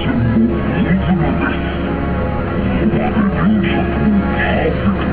線の大空です。ここまで両者ともパーフェクト。